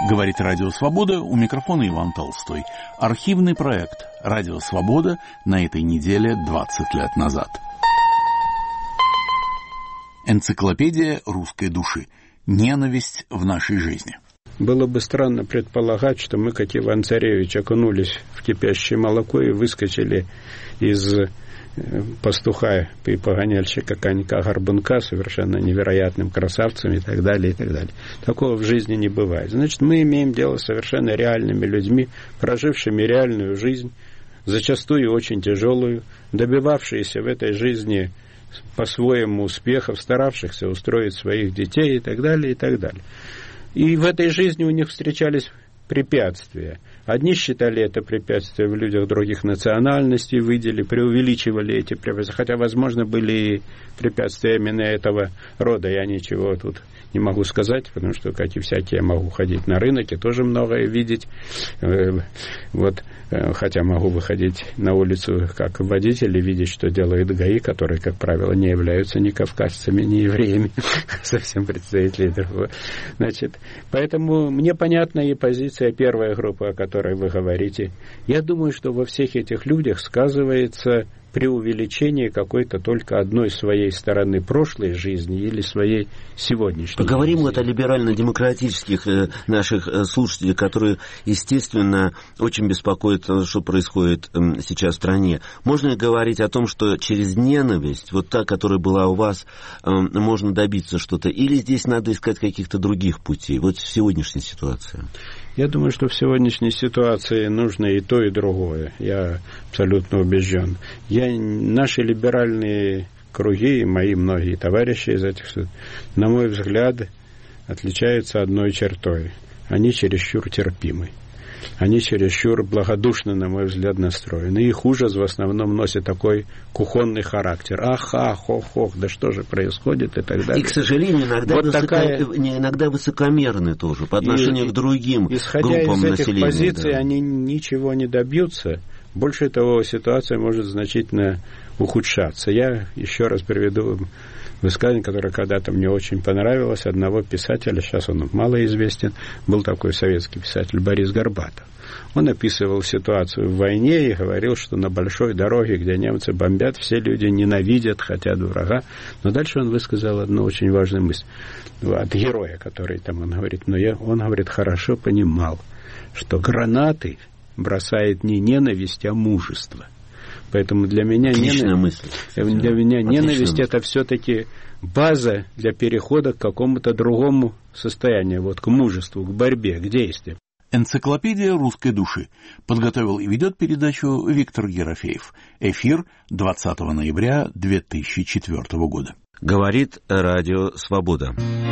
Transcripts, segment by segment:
Говорит Радио Свобода, у микрофона Иван Толстой. Архивный проект Радио Свобода на этой неделе 20 лет назад. Энциклопедия русской души. Ненависть в нашей жизни. Было бы странно предполагать, что мы, как Иван Царевич, окунулись в кипящее молоко и выскочили из пастуха и погоняльщика конька-горбунка совершенно невероятным красавцем и так далее, и так далее. Такого в жизни не бывает. Значит, мы имеем дело с совершенно реальными людьми, прожившими реальную жизнь, зачастую очень тяжелую, добивавшиеся в этой жизни по-своему успехов, старавшихся устроить своих детей и так далее, и так далее. И в этой жизни у них встречались препятствия. Одни считали это препятствия в людях других национальностей, преувеличивали эти препятствия, хотя, возможно, были и препятствия именно этого рода. Я ничего тут не могу сказать, потому что, как и всякие, я могу ходить на рынок и тоже многое видеть. Хотя могу выходить на улицу как водитель и видеть, что делают ГАИ, которые, как правило, не являются ни кавказцами, ни евреями, совсем представители другого. Поэтому мне понятна и позиция первой группы, о которой вы говорите. Я думаю, что во всех этих людях сказывается преувеличение какой-то только одной своей стороны прошлой жизни или своей сегодняшней. Поговорим о либерально-демократических наших слушателей, которые, естественно, очень беспокоят, что происходит сейчас в стране. Можно ли говорить о том, что через ненависть, вот та, которая была у вас, можно добиться что-то? Или здесь надо искать каких-то других путей? Вот в сегодняшней ситуации. Я думаю, что в сегодняшней ситуации нужно и то, и другое. Я абсолютно убежден. Наши либеральные круги, и мои многие товарищи из этих, на мой взгляд, отличаются одной чертой. Они чересчур терпимы. Они чересчур благодушно, на мой взгляд, настроены. Их ужас в основном носит такой кухонный характер. Ох, да что же происходит и так далее. И, к сожалению, иногда высокомерны тоже по отношению к другим группам населения. Исходя из этих позиций, они ничего не добьются. Больше того, ситуация может значительно ухудшаться. Я еще раз приведу высказывание, которое когда-то мне очень понравилось, одного писателя, сейчас он малоизвестен, был такой советский писатель Борис Горбатов. Он описывал ситуацию в войне и говорил, что на большой дороге, где немцы бомбят, все люди ненавидят, хотят врага. Но дальше он высказал одну очень важную мысль от героя, который там он говорит. Он говорит, хорошо понимал, что гранаты бросает не ненависть, а мужество. Поэтому для меня ненависть это все-таки база для перехода к какому-то другому состоянию, к мужеству, к борьбе, к действиям. Энциклопедия русской души. Подготовил и ведет передачу Виктор Ерофеев. Эфир 20 ноября 2004 года. Говорит Радио Свобода.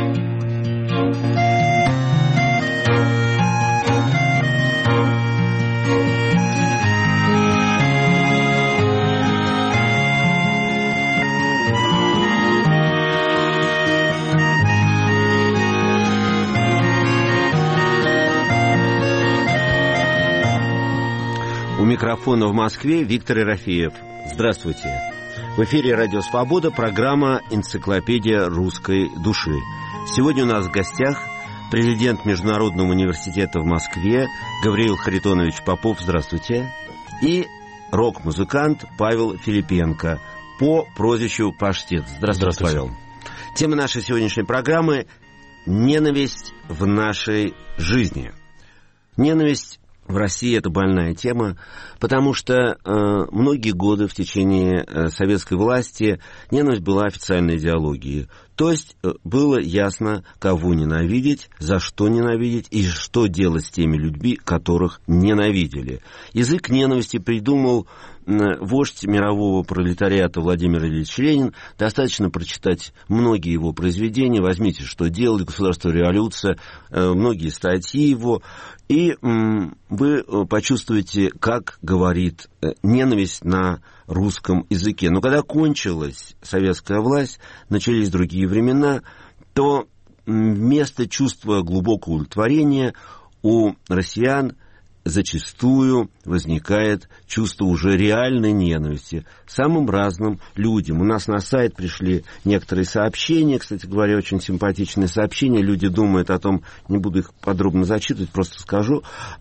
У микрофона в Москве Виктор Ерофеев. Здравствуйте. В эфире Радио Свобода, программа «Энциклопедия русской души». Сегодня у нас в гостях президент Международного университета в Москве Гавриил Харитонович Попов. Здравствуйте. И рок-музыкант Павел Филипенко по прозвищу Паштет. Здравствуйте, Павел. Тема нашей сегодняшней программы – ненависть в нашей жизни. Ненависть в России – это больная тема, потому что многие годы в течение советской власти ненависть была официальной идеологией. То есть было ясно, кого ненавидеть, за что ненавидеть и что делать с теми людьми, которых ненавидели. Язык ненависти придумал вождь мирового пролетариата Владимир Ильич Ленин. Достаточно прочитать многие его произведения. Возьмите «Что делать?», «Государство, революция», многие статьи его. И вы почувствуете, как говорит ненависть на русском языке. Но когда кончилась советская власть, начались другие времена, то вместо чувства глубокого удовлетворения у россиян зачастую возникает чувство уже реальной ненависти самым разным людям. У нас на сайт пришли некоторые сообщения, кстати говоря, очень симпатичные сообщения. Люди думают о том, не буду их подробно зачитывать, просто скажу,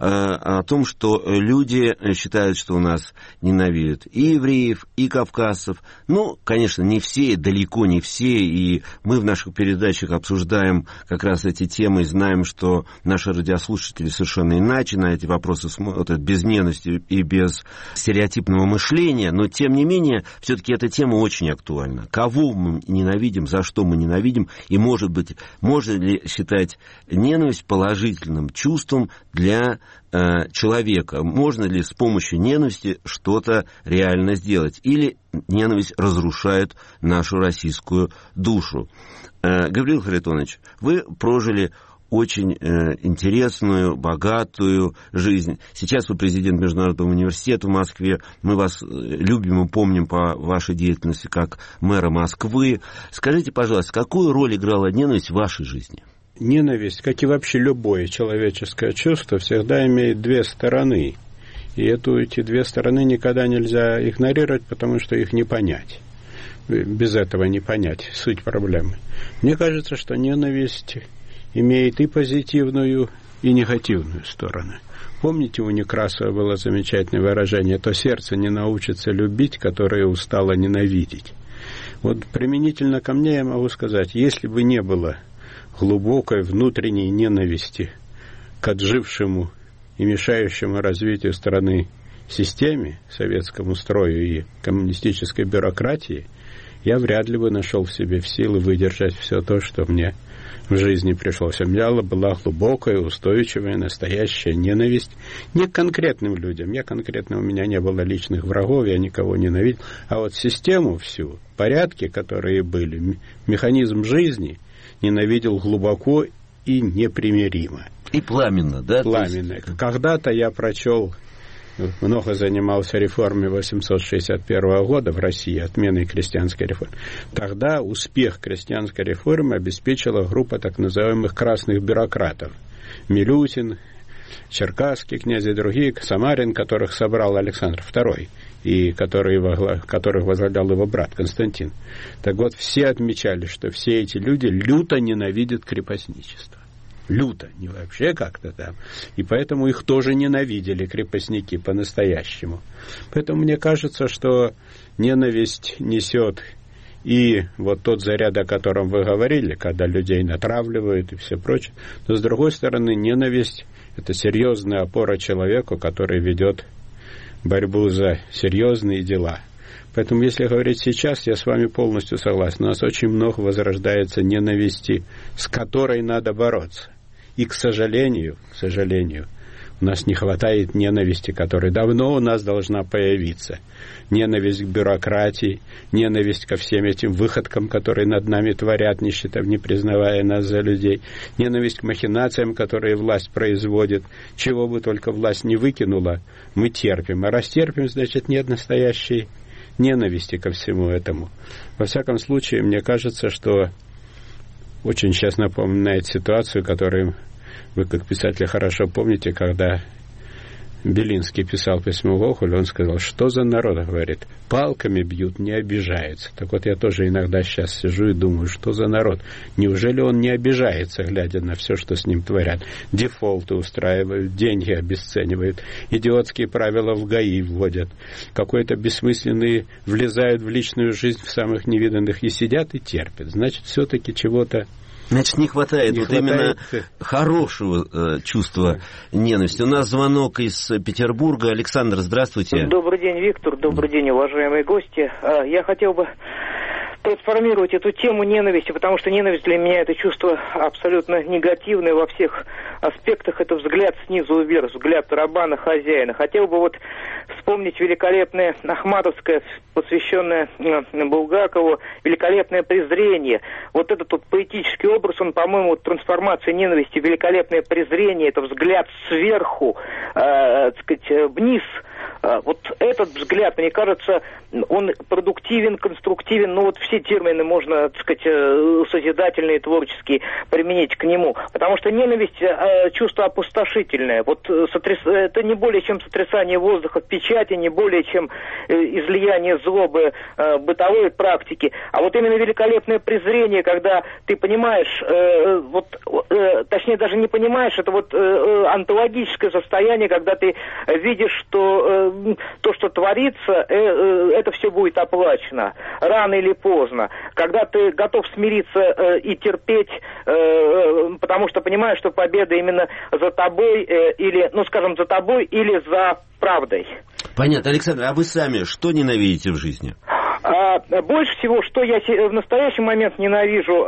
о том, что люди считают, что у нас ненавидят и евреев, и кавказцев. Ну, конечно, не все, далеко не все, и мы в наших передачах обсуждаем как раз эти темы и знаем, что наши радиослушатели совершенно иначе на эти вопросы смотрят, без ненависти и без стереотипного мышления, но, тем не менее, все-таки эта тема очень актуальна. Кого мы ненавидим, за что мы ненавидим, и, может быть, можно ли считать ненависть положительным чувством для человека? Можно ли с помощью ненависти что-то реально сделать? Или ненависть разрушает нашу российскую душу? Гавриил Харитонович, вы прожили очень интересную, богатую жизнь. Сейчас вы президент Международного университета в Москве. Мы вас любим и помним по вашей деятельности как мэра Москвы. Скажите, пожалуйста, какую роль играла ненависть в вашей жизни? Ненависть, как и вообще любое человеческое чувство, всегда имеет две стороны. И эти две стороны никогда нельзя игнорировать, потому что их не понять. Без этого не понять суть проблемы. Мне кажется, что ненависть имеет и позитивную, и негативную сторону. Помните, у Некрасова было замечательное выражение: «То сердце не научится любить, которое устало ненавидеть». Вот применительно ко мне я могу сказать, если бы не было глубокой внутренней ненависти к отжившему и мешающему развитию страны системе, советскому строю и коммунистической бюрократии, я вряд ли бы нашел в себе силы выдержать все то, что мне в жизни пришлось. У меня была глубокая, устойчивая, настоящая ненависть не к конкретным людям. У меня не было личных врагов, я никого не ненавидел. А вот систему всю, порядки, которые были, механизм жизни ненавидел глубоко и непримиримо. И пламенно, да? Пламенно. Когда-то я прочел, много занимался реформой 861 года в России, отменой крестьянской реформы. Тогда успех крестьянской реформы обеспечила группа так называемых красных бюрократов. Милютин, Черкасский князь и другие, Самарин, которых собрал Александр II, и которых возглавлял его брат Константин. Так вот, все отмечали, что все эти люди люто ненавидят крепостничество. Люто, не вообще как-то там. И поэтому их тоже ненавидели крепостники по-настоящему. Поэтому мне кажется, что ненависть несет и вот тот заряд, о котором вы говорили, когда людей натравливают и все прочее. Но, с другой стороны, ненависть – это серьезная опора человеку, который ведет борьбу за серьезные дела. Поэтому, если говорить сейчас, я с вами полностью согласен. У нас очень много возрождается ненависти, с которой надо бороться. И, к сожалению, у нас не хватает ненависти, которая давно у нас должна появиться. Ненависть к бюрократии, ненависть ко всем этим выходкам, которые над нами творят, не признавая нас за людей. Ненависть к махинациям, которые власть производит. Чего бы только власть не выкинула, мы терпим. А раз терпим, значит, нет настоящей ненависти ко всему этому. Во всяком случае, мне кажется, что очень сейчас напоминает ситуацию, которую вы, как писатель, хорошо помните, когда Белинский писал письмо Гоголю, он сказал: что за народ, говорит, палками бьют, не обижаются. Так вот, я тоже иногда сейчас сижу и думаю, что за народ? Неужели он не обижается, глядя на все, что с ним творят? Дефолты устраивают, деньги обесценивают, идиотские правила в ГАИ вводят, какой-то бессмысленные влезают в личную жизнь в самых невиданных и сидят и терпят. Значит, все-таки чего-то... Значит, не хватает именно хорошего чувства ненависти. У нас звонок из Петербурга. Александр, здравствуйте. Добрый день, Виктор. Добрый день, уважаемые гости. Я хотел бы трансформировать эту тему ненависти, потому что ненависть для меня это чувство абсолютно негативное во всех аспектах. Это взгляд снизу вверх, взгляд раба на хозяина. Хотел бы вот вспомнить великолепное Ахматовское, посвященное Булгакову, великолепное презрение. Вот этот вот поэтический образ, он, по-моему, трансформация ненависти, великолепное презрение, это взгляд сверху, так сказать, вниз, Вот этот взгляд, мне кажется, он продуктивен, конструктивен, ну вот все термины можно, так сказать, созидательные, творческие применить к нему. Потому что ненависть чувство опустошительное. Вот это не более чем сотрясание воздуха в печати, не более чем излияние злобы бытовой практики. А вот именно великолепное презрение, когда ты понимаешь, точнее даже не понимаешь, это вот онтологическое состояние, когда ты видишь, что то, что творится, это все будет оплачено рано или поздно. Когда ты готов смириться и терпеть, потому что понимаешь, что победа именно за тобой или, ну скажем, за тобой или за правдой. Понятно. Александр, а вы сами что ненавидите в жизни? Больше всего, что я в настоящий момент ненавижу...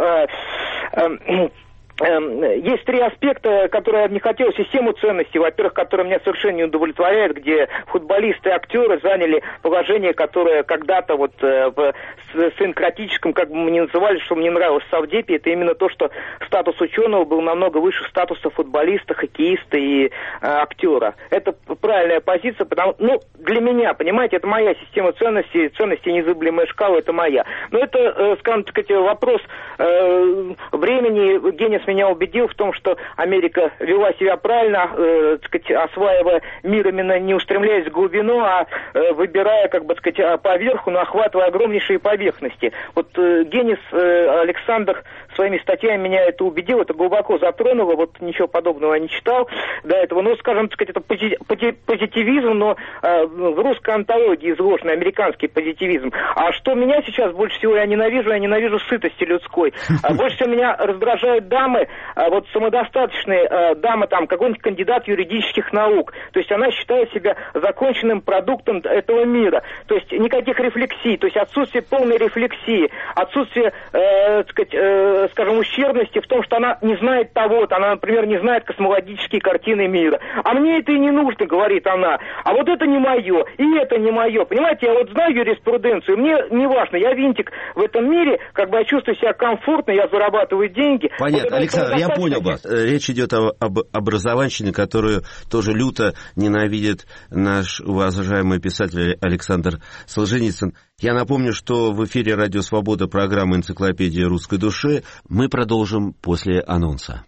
Есть три аспекта, которые я не хотел, систему ценностей, во-первых, которая меня совершенно не удовлетворяет, где футболисты и актеры заняли положение, которое когда-то вот в синкратическом, как бы мы ни называли, что мне нравилось в Совдепе, это именно то, что статус ученого был намного выше статуса футболиста, хоккеиста и актера. Это правильная позиция, потому для меня, понимаете, это моя система ценностей, ценности незыблемая шкала, это моя. Но это, скажем так, вопрос времени. Генис меня убедил в том, что Америка вела себя правильно, осваивая мир именно не устремляясь в глубину, а выбирая, поверху, но охватывая огромнейшие поверхности. Вот Генис Александр своими статьями меня это убедил, это глубоко затронуло, вот ничего подобного я не читал до этого. Ну, скажем, это позитивизм, но в русской антологии изложенный американский позитивизм. А что меня сейчас больше всего я ненавижу сытости людской. Больше всего меня раздражают дамы, вот самодостаточные дамы, там, какой-нибудь кандидат юридических наук. То есть она считает себя законченным продуктом этого мира. То есть никаких рефлексий, то есть отсутствие полной рефлексии, отсутствие, ущербности в том, что она не знает того-то, она, например, не знает космологические картины мира. А мне это и не нужно, говорит она. А вот это не мое, и это не мое. Понимаете, я вот знаю юриспруденцию, мне не важно, я винтик в этом мире, я чувствую себя комфортно, я зарабатываю деньги. Понятно, вот Александр, я понял вас. Речь идет об образованщине, которую тоже люто ненавидит наш уважаемый писатель Александр Солженицын. Я напомню, что в эфире «Радио Свобода» программа «Энциклопедия русской души». Мы продолжим после анонса.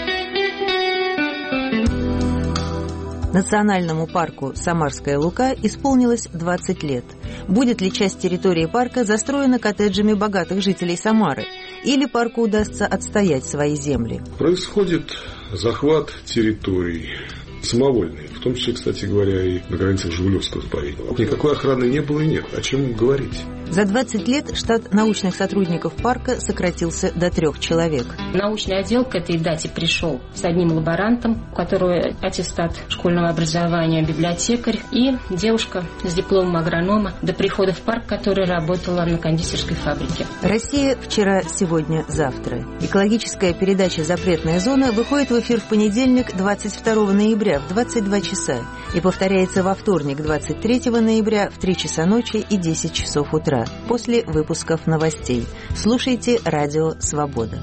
Национальному парку «Самарская Лука» исполнилось 20 лет. Будет ли часть территории парка застроена коттеджами богатых жителей Самары? Или парку удастся отстоять свои земли? Происходит захват территорий самовольный, в том числе, кстати говоря, и на границах Жигулевского заповедника. Никакой охраны не было и нет. О чем говорить? За 20 лет штат научных сотрудников парка сократился до 3 человек. Научный отдел к этой дате пришел с одним лаборантом, у которого аттестат школьного образования, библиотекарь, и девушка с дипломом агронома до прихода в парк, которая работала на кондитерской фабрике. Россия вчера, сегодня, завтра. Экологическая передача «Запретная зона» выходит в эфир в понедельник, 22 ноября в 22 часа и повторяется во вторник, 23 ноября в 3 часа ночи и 10 часов утра. После выпусков новостей. Слушайте «Радио Свобода».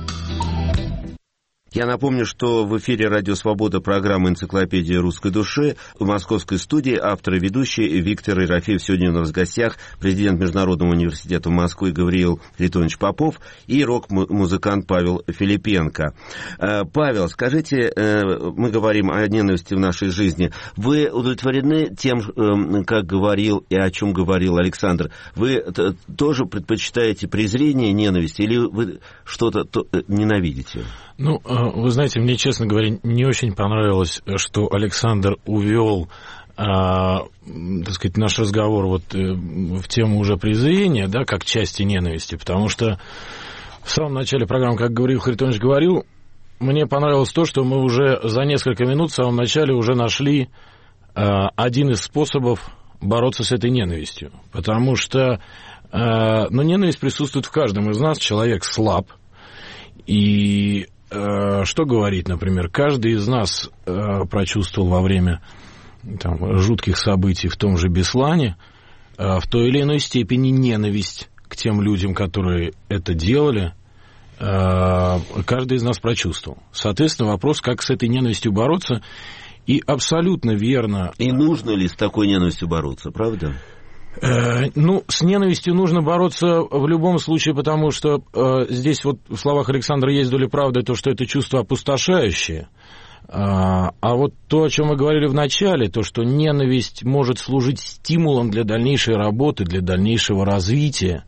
Я напомню, что в эфире «Радио Свобода» программа «Энциклопедия русской души». В московской студии автор и ведущий Виктор Ерофеев. Сегодня у нас в гостях президент Международного университета Москвы Гавриил Харитонович Попов и рок-музыкант Павел Филипенко. Павел, скажите, мы говорим о ненависти в нашей жизни. Вы удовлетворены тем, как говорил и о чем говорил Александр? Вы тоже предпочитаете презрение, ненависть, или вы что-то ненавидите? Ну, вы знаете, мне, честно говоря, не очень понравилось, что Александр увел, так сказать, наш разговор в тему уже презрения, да, как части ненависти, потому что в самом начале программы, как Гавриил Харитонович говорил, мне понравилось то, что мы уже за несколько минут в самом начале уже нашли один из способов бороться с этой ненавистью, потому что, ненависть присутствует в каждом из нас, человек слаб, и что говорить, например, каждый из нас прочувствовал во время жутких событий в том же Беслане в той или иной степени ненависть к тем людям, которые это делали, каждый из нас прочувствовал. Соответственно, вопрос, как с этой ненавистью бороться. И абсолютно верно. И нужно ли с такой ненавистью бороться, правда? Ну, с ненавистью нужно бороться в любом случае, потому что здесь вот в словах Александра есть доля правды, то, что это чувство опустошающее. А вот то, о чем мы говорили в начале, то, что ненависть может служить стимулом для дальнейшей работы, для дальнейшего развития,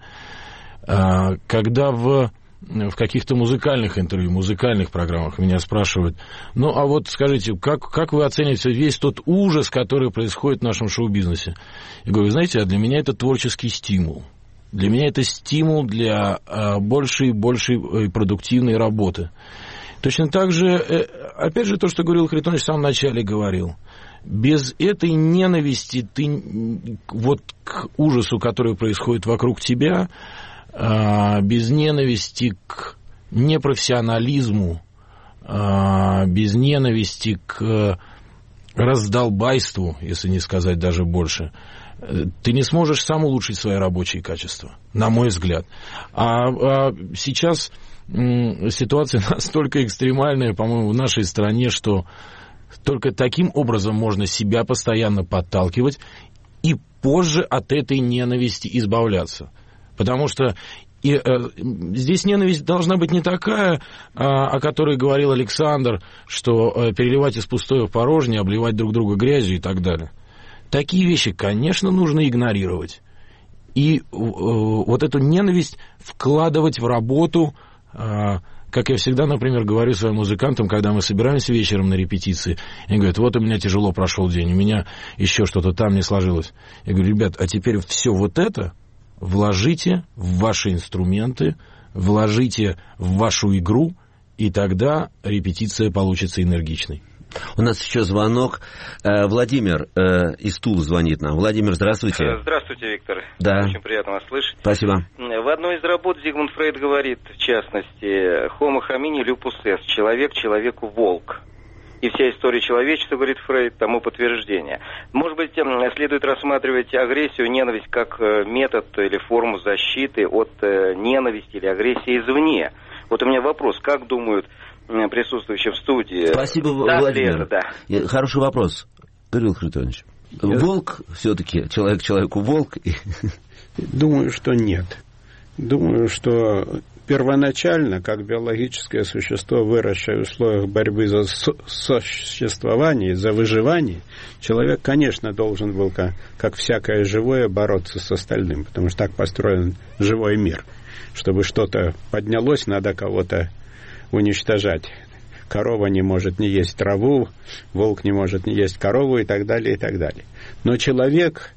когда в каких-то музыкальных интервью, музыкальных программах меня спрашивают, ну, а вот скажите, как вы оцениваете весь тот ужас, который происходит в нашем шоу-бизнесе? Я говорю, знаете, для меня это творческий стимул. Для меня это стимул для большей и большей продуктивной работы. Точно так же, опять же, то, что говорил Харитонович в самом начале говорил, без этой ненависти ты вот к ужасу, который происходит вокруг тебя, без ненависти к непрофессионализму, без ненависти к раздолбайству, если не сказать даже больше, ты не сможешь сам улучшить свои рабочие качества, на мой взгляд. А сейчас ситуация настолько экстремальная, по-моему, в нашей стране, что только таким образом можно себя постоянно подталкивать и позже от этой ненависти избавляться. Потому что здесь ненависть должна быть не такая, о которой говорил Александр, что переливать из пустого в порожнее, обливать друг друга грязью и так далее. Такие вещи, конечно, нужно игнорировать. И вот эту ненависть вкладывать в работу, как я всегда, например, говорю своим музыкантам, когда мы собираемся вечером на репетиции, они говорят, вот у меня тяжело прошел день, у меня еще что-то там не сложилось. Я говорю, ребят, а теперь все вот это вложите в ваши инструменты, вложите в вашу игру, и тогда репетиция получится энергичной. У нас еще звонок. Владимир из Тулы звонит нам. Владимир, здравствуйте. Здравствуйте, Виктор. Да. Очень приятно вас слышать. Спасибо. В одной из работ Зигмунд Фрейд говорит, в частности, «Homo homini lupus est» – «Человек человеку волк». И вся история человечества, говорит Фрейд, тому подтверждение. Может быть, следует рассматривать агрессию, ненависть как метод или форму защиты от ненависти или агрессии извне. Вот у меня вопрос, как думают присутствующие в студии? Спасибо, да, Владимир. Да. Хороший вопрос, Кирилл Харитонович. Волк все-таки, человек человеку волк? Думаю, что нет. Думаю, что первоначально, как биологическое существо, выросшее в условиях борьбы за существование, за выживание, человек, конечно, должен был, как всякое живое, бороться с остальным, потому что так построен живой мир. Чтобы что-то поднялось, надо кого-то уничтожать. Корова не может не есть траву, волк не может не есть корову и так далее, и так далее. Но человек,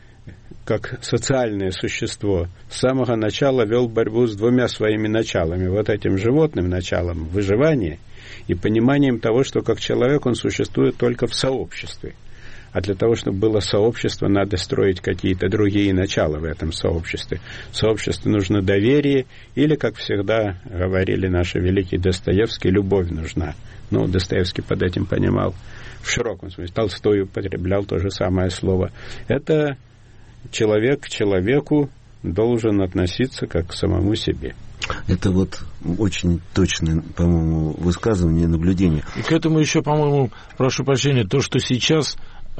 как социальное существо, с самого начала вел борьбу с двумя своими началами. Вот этим животным началом выживания и пониманием того, что как человек он существует только в сообществе. А для того, чтобы было сообщество, надо строить какие-то другие начала в этом сообществе. В сообществе нужно доверие, или, как всегда говорили наши великие Достоевский, любовь нужна. Ну, Достоевский под этим понимал в широком смысле. Толстой употреблял то же самое слово. Это человек к человеку должен относиться как к самому себе. Это вот очень точное, по-моему, высказывание, наблюдение. И к этому еще, по-моему, прошу прощения, то, что сейчас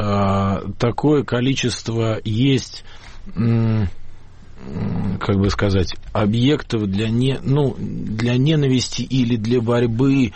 такое количество есть, как бы сказать, объектов для ненависти или для борьбы,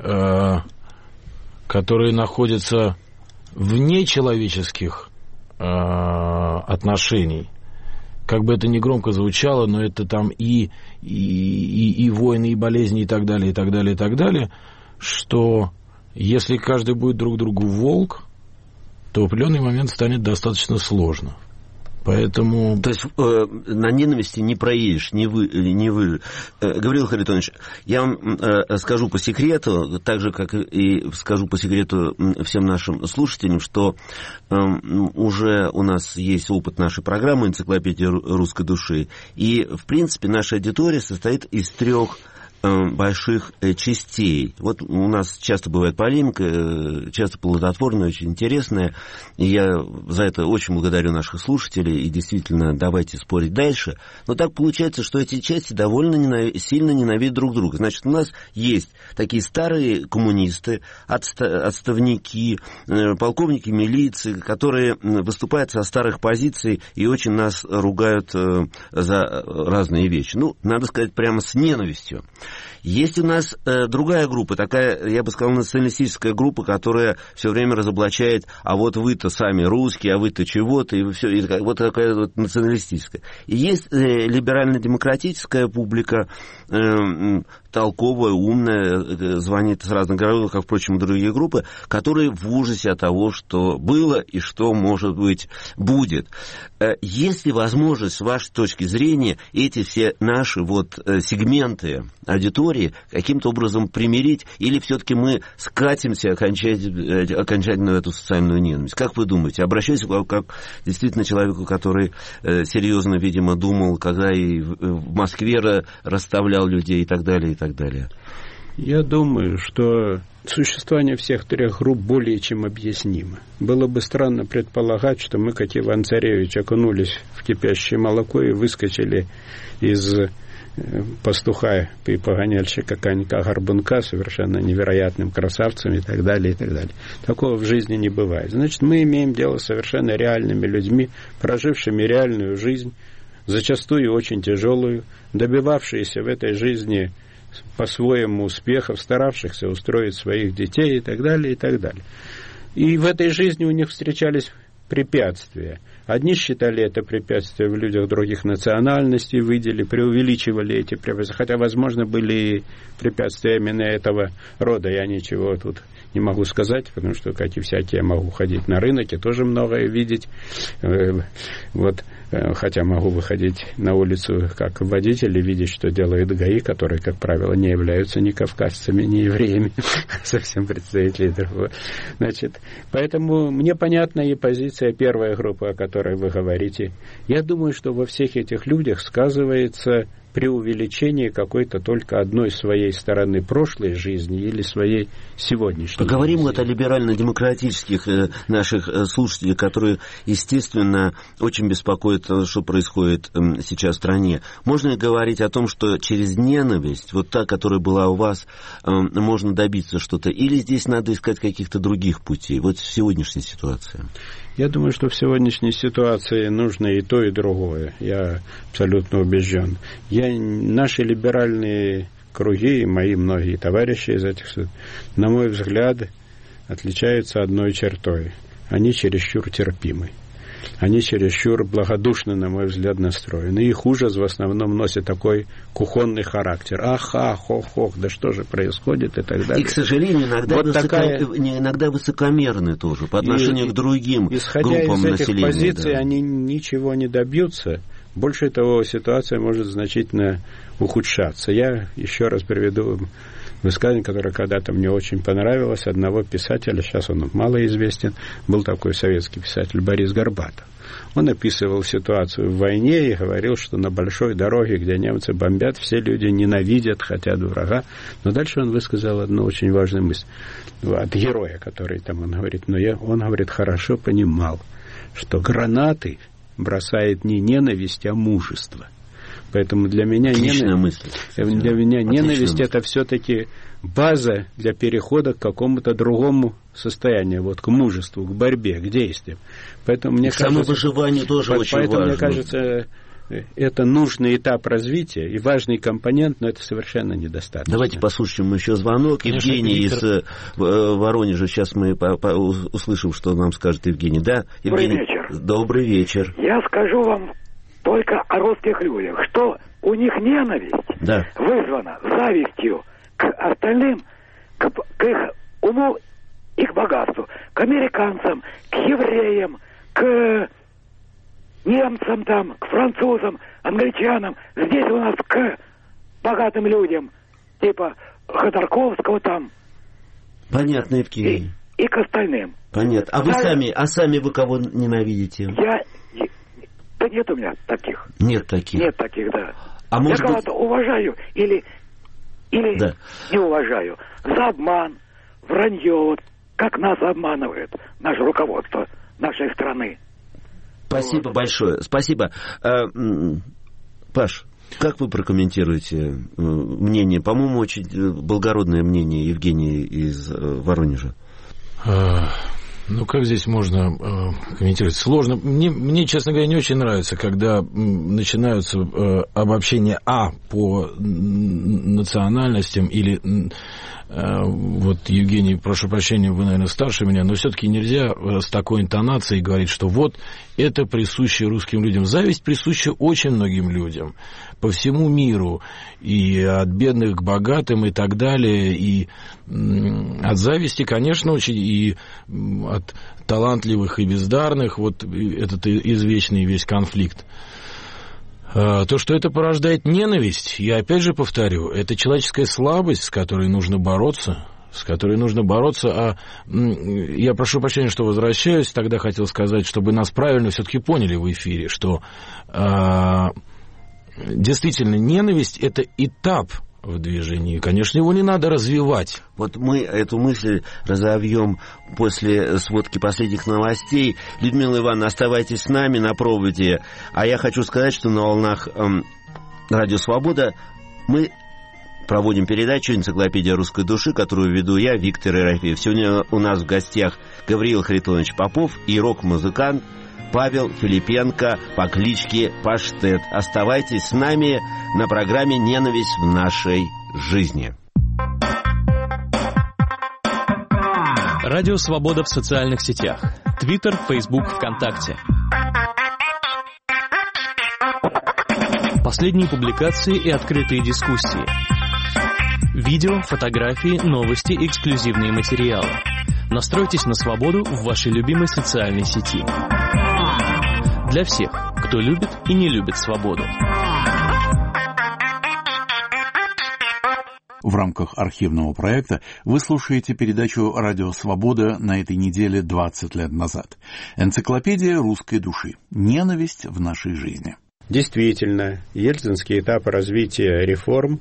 которые находятся вне человеческих отношений. Как бы это ни громко звучало, но это там и войны, и болезни, и так далее, и так далее, и так далее, что если каждый будет друг другу волк, то в определенный момент станет достаточно сложно. Поэтому... То есть на ненависти не проедешь, не вы. Гавриил Харитонович, я вам скажу по секрету, так же, как и скажу по секрету всем нашим слушателям, что уже у нас есть опыт нашей программы «Энциклопедия русской души», и, в принципе, наша аудитория состоит из трех больших частей. Вот у нас часто бывает полемика, часто плодотворная, очень интересная, и я за это очень благодарю наших слушателей, и действительно давайте спорить дальше. Но так получается, что эти части довольно сильно ненавидят друг друга. Значит, у нас есть такие старые коммунисты, отставники, полковники милиции, которые выступают со старых позиций и очень нас ругают за разные вещи. Ну, надо сказать, прямо с ненавистью. Есть у нас другая группа, такая, я бы сказал, националистическая группа, которая все время разоблачает, а вот вы-то сами русские, а вы-то чего-то, и все, и вот такая вот националистическая. И есть либерально-демократическая публика, толковая, умная, звонит с разных городов, как, впрочем, и другие группы, которые в ужасе от того, что было и что, может быть, будет. Есть ли возможность, с вашей точки зрения, эти все наши вот сегменты аудитории каким-то образом примирить, или все-таки мы скатимся окончательно в эту социальную ненависть? Как вы думаете? Обращаюсь как действительно человеку, который серьезно, видимо, думал, когда и в Москве расставлял людей и так далее, и так далее. Я думаю, что существование всех трех групп более чем объяснимо. Было бы странно предполагать, что мы, как Иван-Царевич, окунулись в кипящее молоко и выскочили из пастуха и погоняльщика конька-горбунка совершенно невероятным красавцем и так далее, и так далее. Такого в жизни не бывает. Значит, мы имеем дело с совершенно реальными людьми, прожившими реальную жизнь, зачастую очень тяжелую, добивавшиеся в этой жизни по-своему успехов, старавшихся устроить своих детей и так далее, и так далее. И в этой жизни у них встречались препятствия. Одни считали это препятствия в людях других национальностей, преувеличивали эти препятствия, хотя, возможно, были и препятствия именно этого рода. Я ничего тут не могу сказать, потому что, как и всякие, я могу ходить на рынок и тоже многое видеть. Вот, хотя могу выходить на улицу как водитель и видеть, что делают ГАИ, которые, как правило, не являются ни кавказцами, ни евреями, совсем представители другого. Значит, поэтому мне понятна и позиция первой группы, о которой вы говорите. Я думаю, что во всех этих людях сказывается преувеличение какой-то только одной своей стороны прошлой жизни или своей сегодняшней. Поговорим вот о либерально-демократических наших слушателях, которые, естественно, очень беспокоят, что происходит сейчас в стране. Можно ли говорить о том, что через ненависть, вот та, которая была у вас, можно добиться что-то? Или здесь надо искать каких-то других путей? Вот в сегодняшней ситуации. Я думаю, что в сегодняшней ситуации нужно и то, и другое. Я абсолютно убежден. Наши либеральные круги и мои многие товарищи из этих, на мой взгляд, отличаются одной чертой. Они чересчур терпимы. Они чересчур благодушно, на мой взгляд, настроены. Их ужас в основном носит такой кухонный характер. Ох, да что же происходит и так далее. И, к сожалению, иногда высокомерны тоже по отношению к другим группам населения. Исходя из этих позиций, они ничего не добьются. Больше того, ситуация может значительно ухудшаться. Я еще раз приведу высказывание, которое когда-то мне очень понравилось, одного писателя, сейчас он малоизвестен, был такой советский писатель Борис Горбатов. Он описывал ситуацию в войне и говорил, что на большой дороге, где немцы бомбят, все люди ненавидят, хотят врага. Но дальше он высказал одну очень важную мысль от героя, который там, он говорит, он говорит, хорошо понимал, что гранаты бросает не ненависть, а мужество. Поэтому для меня ненависть это все-таки база для перехода к какому-то другому состоянию, вот к мужеству, к борьбе, к действиям. Поэтому мне кажется, самовыживание тоже очень важно. Поэтому мне кажется, это нужный этап развития и важный компонент, но это совершенно недостаточно. Давайте послушаем еще звонок. Конечно, Евгений из Воронежа. Сейчас мы услышим, что нам скажет Евгений. Да, Евгений? Добрый вечер. Добрый вечер. Я скажу вам только о русских людях, что у них ненависть вызвана завистью к остальным, к их уму и к богатству, к американцам, к евреям, к немцам там, к французам, англичанам. Здесь у нас к богатым людям, типа Ходорковского там. Понятно, Евгений. И к остальным. Понятно. А вы сами вы кого ненавидите? Да нет у меня таких. Нет таких? Нет таких, да. А я кого-то уважаю или или не уважаю. За обман, вранье, вот как нас обманывает наше руководство нашей страны. Спасибо большое. Спасибо. Паш, как вы прокомментируете мнение, по-моему, очень благородное мнение Евгения из Воронежа? Ну, как здесь можно комментировать? Сложно. Мне, честно говоря, не очень нравится, когда начинаются обобщения по национальностям или... Вот, Евгений, прошу прощения, вы, наверное, старше меня, но все-таки нельзя с такой интонацией говорить, что вот это присуще русским людям. Зависть присуща очень многим людям по всему миру, и от бедных к богатым и так далее, и от зависти, конечно, очень, и от талантливых и бездарных, вот этот извечный весь конфликт. То, что это порождает ненависть, я опять же повторю, это человеческая слабость, с которой нужно бороться, я прошу прощения, что возвращаюсь, тогда хотел сказать, чтобы нас правильно все-таки поняли в эфире, что действительно ненависть – это этап в движении. Конечно, его не надо развивать. Вот мы эту мысль разовьем после сводки последних новостей. Людмила Ивановна, оставайтесь с нами на проводе. А я хочу сказать, что на волнах Радио Свобода мы проводим передачу «Энциклопедия русской души», которую веду я, Виктор Ерофеев. Сегодня у нас в гостях Гавриил Харитонович Попов и рок-музыкант Павел Филипенко по кличке Паштет. Оставайтесь с нами на программе «Ненависть в нашей жизни». Радио «Свобода» в социальных сетях. Твиттер, Фейсбук, ВКонтакте. Последние публикации и открытые дискуссии. Видео, фотографии, новости, эксклюзивные материалы. Настройтесь на свободу в вашей любимой социальной сети. Для всех, кто любит и не любит свободу. В рамках архивного проекта вы слушаете передачу «Радио Свобода» на этой неделе 20 лет назад. Энциклопедия русской души. Ненависть в нашей жизни. Действительно, ельцинский этап развития реформ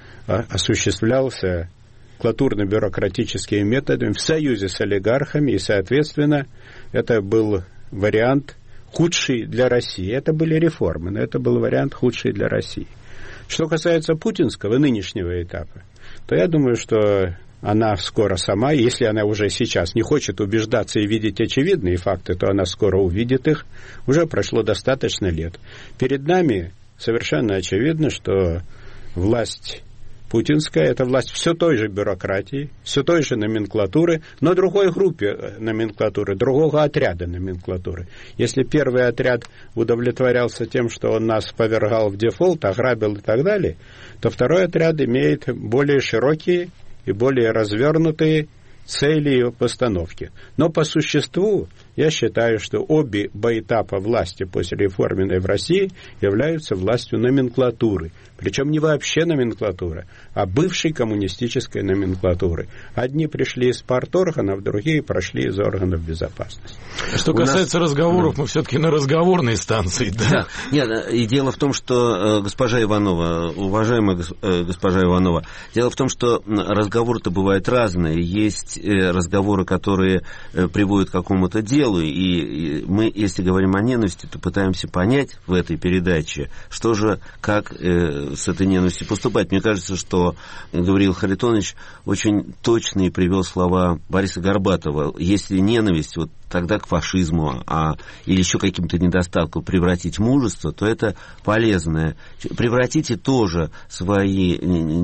осуществлялся клатурно-бюрократическими методами в союзе с олигархами, и, соответственно, это был вариант худший для России. Это были реформы, но это был вариант худший для России. Что касается путинского нынешнего этапа, то я думаю, что она скоро сама, если она уже сейчас не хочет убеждаться и видеть очевидные факты, то она скоро увидит их. Уже прошло достаточно лет. Перед нами совершенно очевидно, что власть путинская – это власть все той же бюрократии, все той же номенклатуры, но другой группе номенклатуры, другого отряда номенклатуры. Если первый отряд удовлетворялся тем, что он нас повергал в дефолт, ограбил и так далее, то второй отряд имеет более широкие и более развернутые цели и постановки. Но по существу я считаю, что обе этапа власти после реформенной в России являются властью номенклатуры. Причем не вообще номенклатуры, а бывшей коммунистической номенклатуры. Одни пришли из парторганов, другие прошли из органов безопасности. Что касается разговоров, мы все-таки на разговорной станции. Да? Нет, и дело в том, что госпожа Иванова, уважаемая госпожа Иванова, дело в том, что разговоры-то бывают разные. Есть разговоры, которые приводят к какому-то делу, и мы, если говорим о ненависти, то пытаемся понять в этой передаче, что же, как с этой ненавистью поступать. Мне кажется, что Гавриил Харитонович очень точно привел слова Бориса Горбатова. Если ненависть вот тогда к фашизму или еще каким-то недостаткам превратить в мужество, то это полезное. Превратите тоже свои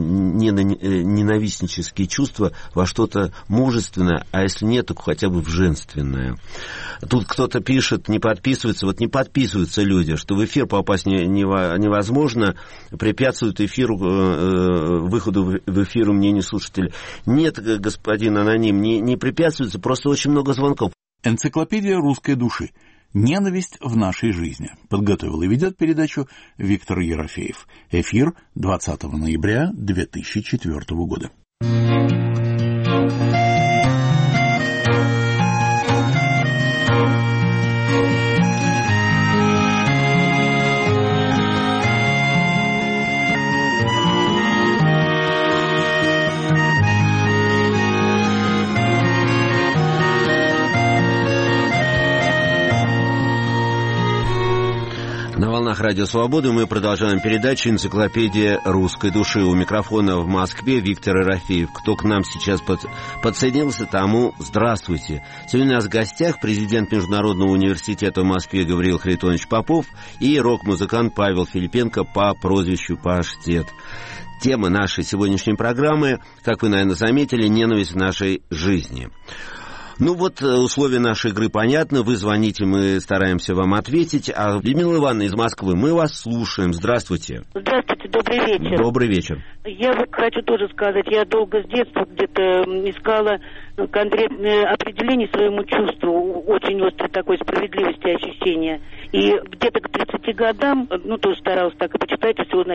ненавистнические чувства во что-то мужественное, а если нет, то хотя бы в женственное. Тут кто-то пишет, не подписывается. Вот не подписываются люди, что в эфир попасть невозможно, препятствует выходу в эфир мнению слушателей. Нет, господин аноним, не препятствуется, просто очень много звонков. Энциклопедия русской души. Ненависть в нашей жизни. Подготовил и ведет передачу Виктор Ерофеев. Эфир 20 ноября 2004 года. Радио Свобода мы продолжаем передачу «Энциклопедия русской души». У микрофона в Москве Виктор Ерофеев. Кто к нам сейчас подсоединился, тому здравствуйте. Сегодня у нас в гостях президент Международного университета в Москве Гавриил Харитонович Попов и рок-музыкант Павел Филипенко по прозвищу Паштет. Тема нашей сегодняшней программы, как вы, наверное, заметили, ненависть в нашей жизни. Ну вот, условия нашей игры понятны, вы звоните, мы стараемся вам ответить. А Людмила Ивановна из Москвы, мы вас слушаем. Здравствуйте. Здравствуйте, добрый вечер. Добрый вечер. Я вот хочу тоже сказать, я долго с детства где-то искала конкретное определение своему чувству, очень острой такой справедливости ощущения. И где-то к 30 годам, тоже старалась так и почитать, и все узнать,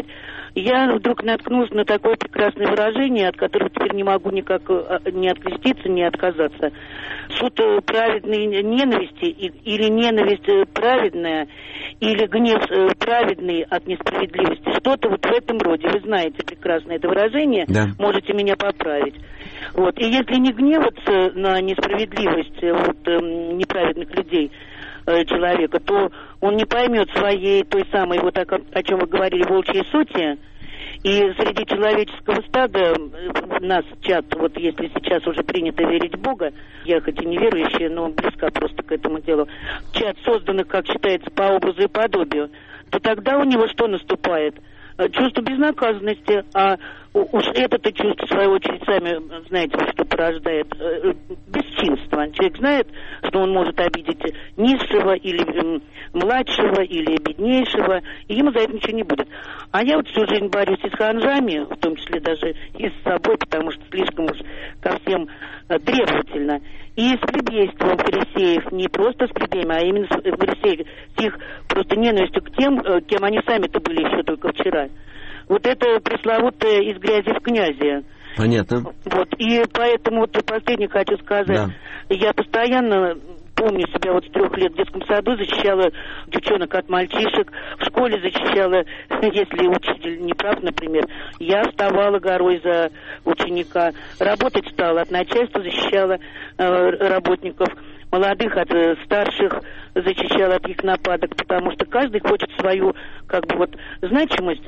я вдруг наткнулась на такое прекрасное выражение, от которого теперь не могу никак не откреститься, не отказаться. Суд праведной ненависти, или ненависть праведная, или гнев праведный от несправедливости. Что-то вот в этом роде. Вы знаете прекрасно это выражение, да. Можете меня поправить. Вот. И если не гневаться на несправедливость неправедных людей, человека, то он не поймет своей той самой, вот о чем вы говорили, волчьей сути. И среди человеческого стада нас чат, вот если сейчас уже принято верить в Бога, я хоть и не верующая, но близка просто к этому делу, чат созданных, как считается, по образу и подобию, то тогда у него что наступает? Чувство безнаказанности, а уж это-то чувство, в свою очередь, сами знаете, что порождает бесчинство. Человек знает, что он может обидеть низшего или младшего, или беднейшего, и ему за это ничего не будет. А я вот всю жизнь борюсь и с ханжами, в том числе даже и с собой, потому что слишком уж ко всем требовательно. И с плебейством фарисеев, не просто с плебеями, а именно с фарисеев, с их просто ненавистью к тем, кем они сами-то были еще только вчера. Вот это пресловутое из грязи в князи. Понятно. Вот, и поэтому вот последнее хочу сказать. Да. Я постоянно помню себя вот с 3 лет в детском саду, защищала девчонок от мальчишек, в школе защищала, если учитель не прав, например, я вставала горой за ученика, работать стала, от начальства защищала работников, молодых от старших, защищала от их нападок, потому что каждый хочет свою, как бы вот, значимость,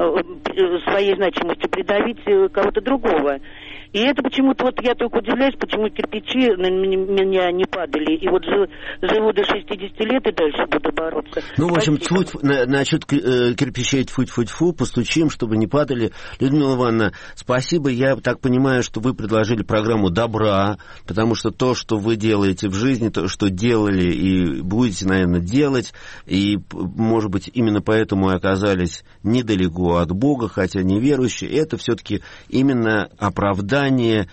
своей значимостью придавить кого-то другого. И это почему-то, вот я только удивляюсь, почему кирпичи на меня не падали. И вот живу до 60 лет и дальше буду бороться. Ну, в общем, насчет кирпичей тьфу-тьфу-тьфу, постучим, чтобы не падали. Людмила Ивановна, спасибо. Я так понимаю, что вы предложили программу добра, потому что то, что вы делаете в жизни, то, что делали и будете, наверное, делать, и, может быть, именно поэтому и оказались недалеко от Бога, хотя неверующие, это все-таки именно оправдание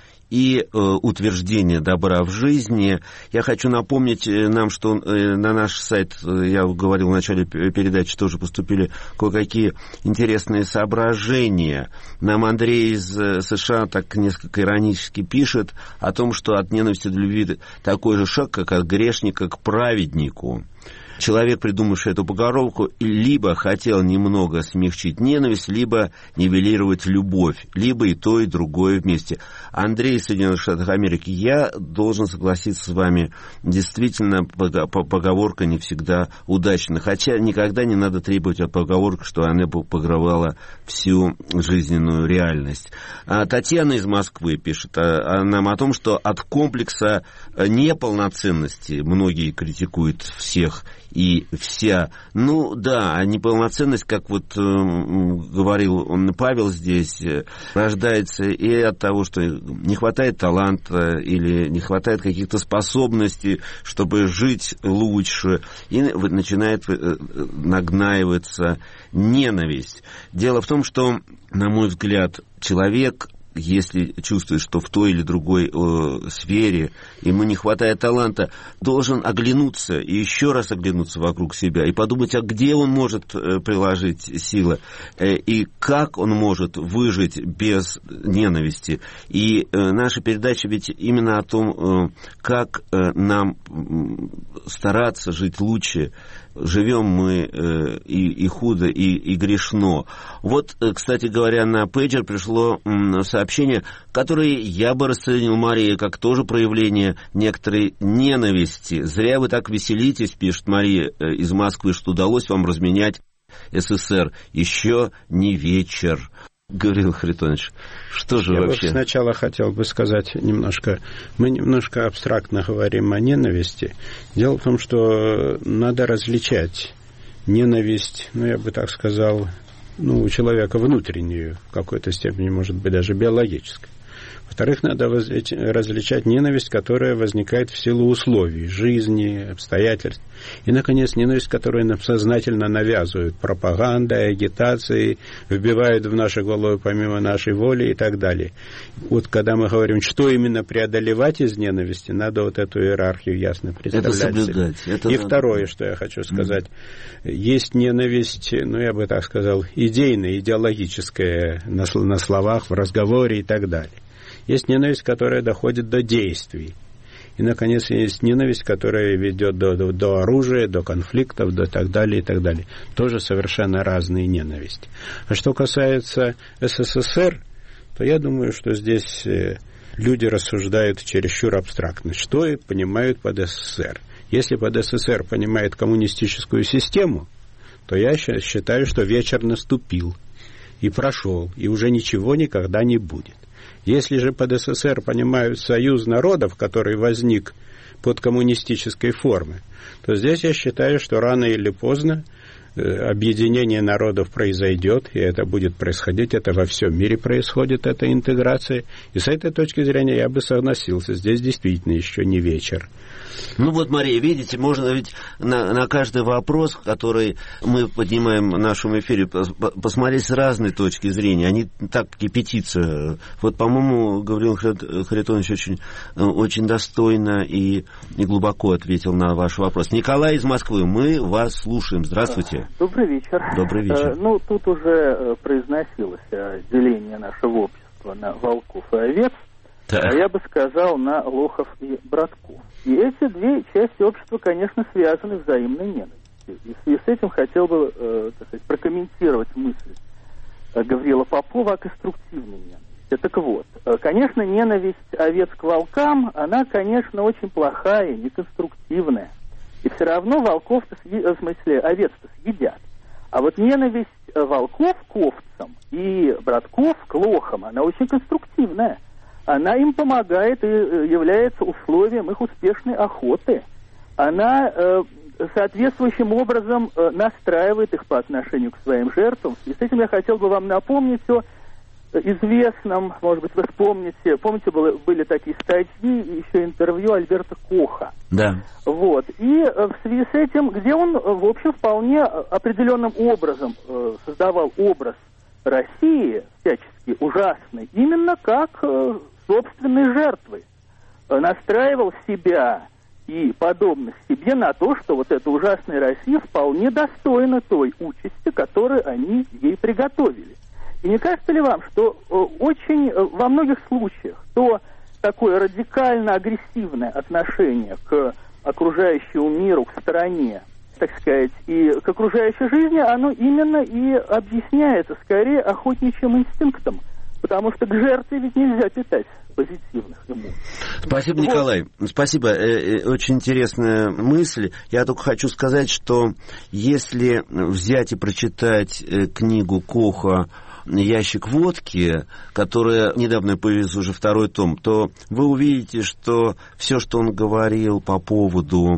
и утверждение добра в жизни. Я хочу напомнить нам, что на наш сайт, я говорил в начале передачи, тоже поступили кое-какие интересные соображения. Нам Андрей из США так несколько иронически пишет о том, что от ненависти до любви такой же шаг, как от грешника к праведнику. Человек, придумавший эту поговорку, либо хотел немного смягчить ненависть, либо нивелировать любовь, либо и то, и другое вместе. Андрей из Соединенных Штатов Америки, я должен согласиться с вами, действительно, поговорка не всегда удачна, хотя никогда не надо требовать от поговорки, что она бы покрывала всю жизненную реальность. Татьяна из Москвы пишет нам о том, что от комплекса неполноценности многие критикуют всех и вся. Ну да, а неполноценность, как вот говорил он, Павел здесь, рождается и от того, что не хватает таланта или не хватает каких-то способностей, чтобы жить лучше, и начинает нагнаиваться ненависть. Дело в том, что, на мой взгляд, человек, если чувствует, что в той или другой сфере ему не хватает таланта, должен оглянуться и еще раз оглянуться вокруг себя и подумать, а где он может приложить силы и как он может выжить без ненависти. И наша передача ведь именно о том, как нам стараться жить лучше. Живем мы и худо, и грешно. Вот, кстати говоря, на пейджер пришло сообщение, которое я бы расценил, Мария, как тоже проявление некоторой ненависти. Зря вы так веселитесь, пишет Мария из Москвы, что удалось вам разменять СССР еще не вечер. Гавриил Харитонович, что же вообще? Я сначала хотел бы сказать мы немножко абстрактно говорим о ненависти. Дело в том, что надо различать ненависть, я бы так сказал, у человека внутреннюю, в какой-то степени, может быть, даже биологической. Во-вторых, надо различать ненависть, которая возникает в силу условий жизни, обстоятельств. И, наконец, ненависть, которую нам сознательно навязывают пропагандой, агитацией, вбивают в наши головы помимо нашей воли и так далее. Вот когда мы говорим, что именно преодолевать из ненависти, надо вот эту иерархию ясно представлять. Это соблюдать. И второе, что я хочу сказать. Есть ненависть, я бы так сказал, идейная, идеологическая, на словах, в разговоре и так далее. Есть ненависть, которая доходит до действий. И, наконец, есть ненависть, которая ведет до оружия, до конфликтов, до так далее и так далее. Тоже совершенно разные ненависти. А что касается СССР, то я думаю, что здесь люди рассуждают чересчур абстрактно. Что понимают под СССР? Если под СССР понимают коммунистическую систему, то я считаю, что вечер наступил и прошел, и уже ничего никогда не будет. Если же под СССР понимают союз народов, который возник под коммунистической формой, то здесь я считаю, что рано или поздно объединение народов произойдет, и это будет происходить, это во всем мире происходит, эта интеграция. И с этой точки зрения я бы согласился, здесь действительно еще не вечер. Мария, видите, можно ведь на каждый вопрос, который мы поднимаем в нашем эфире, посмотреть с разной точки зрения. Они так кипятятся. По-моему, Гавриил Харитонович очень достойно и глубоко ответил на ваш вопрос. Николай из Москвы, мы вас слушаем. Здравствуйте. Добрый вечер. Добрый вечер. Тут уже произносилось деление нашего общества на волков и овец. А я бы сказал, на лохов и братков. И эти две части общества, конечно, связаны взаимной ненавистью. И в связи с этим хотел бы прокомментировать мысль Гаврила Попова о конструктивной ненависти. Так вот, конечно, ненависть овец к волкам, она, конечно, очень плохая, неконструктивная. И все равно волков-то, в смысле, овец-то съедят. А вот ненависть волков к овцам и братков к лохам, она очень конструктивная. Она им помогает и является условием их успешной охоты. Она соответствующим образом настраивает их по отношению к своим жертвам. И с этим я хотел бы вам напомнить о известном, может быть, вы помните, были такие статьи и еще интервью Альберта Коха. Да. И в связи с этим, где он, в общем, вполне определенным образом создавал образ России, всячески ужасный, именно как собственной жертвы. Настраивал себя и подобных себе на то, что вот эта ужасная Россия вполне достойна той участи, которую они ей приготовили. И не кажется ли вам, что очень во многих случаях то такое радикально агрессивное отношение к окружающему миру, к стране, так сказать, и к окружающей жизни, оно именно и объясняется скорее охотничьим инстинктом, потому что к жертве ведь нельзя питать позитивных эмоций. Спасибо, Николай. Спасибо. Очень интересная мысль. Я только хочу сказать, что если взять и прочитать книгу Коха «Ящик водки», которая недавно появилась уже второй том, то вы увидите, что все, что он говорил по поводу,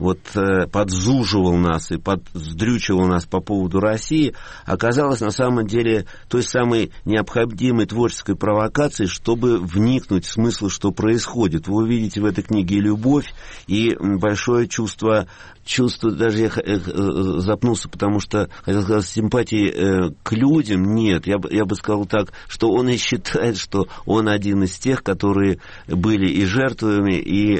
подзуживал нас и подздрючивал нас по поводу России, оказалось на самом деле той самой необходимой творческой провокацией, чтобы вникнуть в смысл, что происходит. Вы увидите в этой книге и любовь, и большое чувство, даже я запнулся, потому что хотел сказать, симпатии к людям нет. Я бы сказал так, что он и считает, что он один из тех, которые были и жертвами,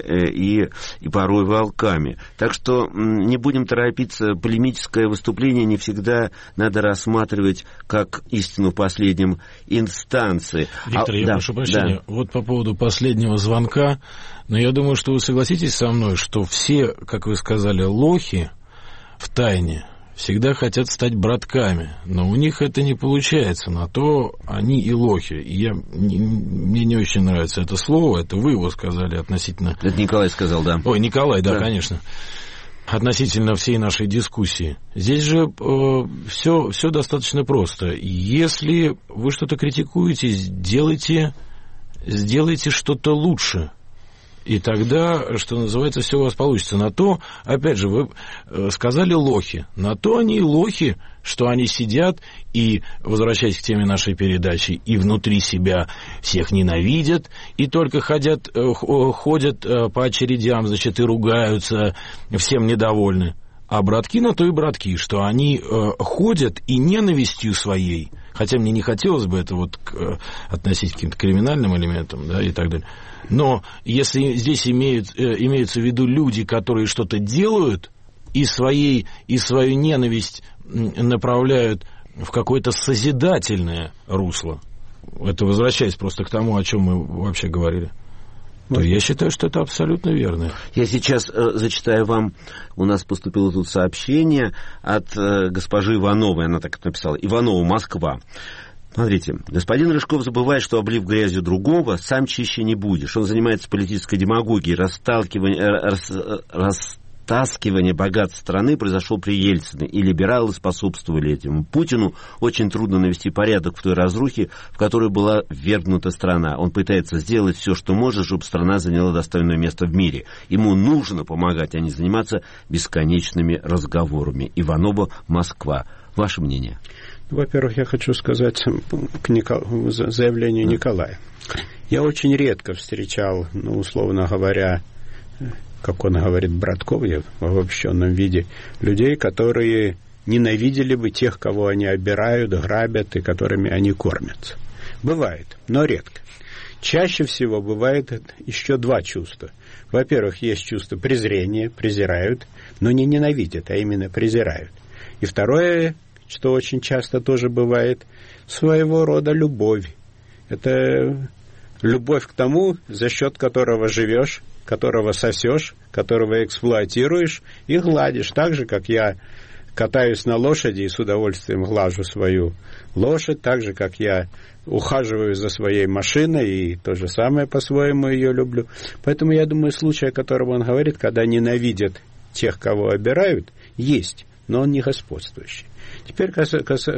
и порой волками. Так что не будем торопиться. Полемическое выступление не всегда надо рассматривать как истину в последнем инстанции. Виктор, я прошу прощения. Да. По поводу последнего звонка, но я думаю, что вы согласитесь со мной, что все, как вы сказали, лохи в тайне всегда хотят стать братками, но у них это не получается, на то они и лохи. И мне не очень нравится это слово, это вы его сказали относительно... Это Николай сказал, да. Ой, Николай, да, конечно. относительно всей нашей дискуссии. Здесь же все достаточно просто. Если вы что-то критикуете, сделайте что-то лучше. И тогда, что называется, все у вас получится. На то, опять же, вы сказали лохи. На то они и лохи, что они сидят и, возвращаясь к теме нашей передачи, и внутри себя всех ненавидят, и только ходят по очередям, значит, и ругаются, всем недовольны. А братки на то и братки, что они ходят и ненавистью своей, хотя мне не хотелось бы это относить к каким-то криминальным элементам, да, и так далее. Но если здесь имеются в виду люди, которые что-то делают, и свою ненависть направляют в какое-то созидательное русло, это возвращаясь просто к тому, о чем мы вообще говорили, то я считаю, что это абсолютно верно. Я сейчас зачитаю вам, у нас поступило тут сообщение от госпожи Ивановой, она так написала, Иванова, Москва. Смотрите, господин Рыжков забывает, что, облив грязью другого, сам чище не будешь. Он занимается политической демагогией, растаскивание богатств страны произошло при Ельцине, и либералы способствовали этому. Путину очень трудно навести порядок в той разрухе, в которой была ввергнута страна. Он пытается сделать все, что может, чтобы страна заняла достойное место в мире. Ему нужно помогать, а не заниматься бесконечными разговорами. Иванова, Москва. Ваше мнение? Во-первых, я хочу сказать к заявлению Николая. Я очень редко встречал, условно говоря, как он говорит, братков в обобщенном виде, людей, которые ненавидели бы тех, кого они обирают, грабят и которыми они кормятся. Бывает, но редко. Чаще всего бывает еще два чувства. Во-первых, есть чувство презрения, презирают, но не ненавидят, а именно презирают. И второе, что очень часто тоже бывает, своего рода любовь. Это любовь к тому, за счет которого живешь, которого сосешь, которого эксплуатируешь и гладишь. Так же, как я катаюсь на лошади и с удовольствием глажу свою лошадь, так же, как я ухаживаю за своей машиной и то же самое по-своему ее люблю. Поэтому я думаю, случай, о котором он говорит, когда ненавидят тех, кого обирают, есть, но он не господствующий. Теперь касательно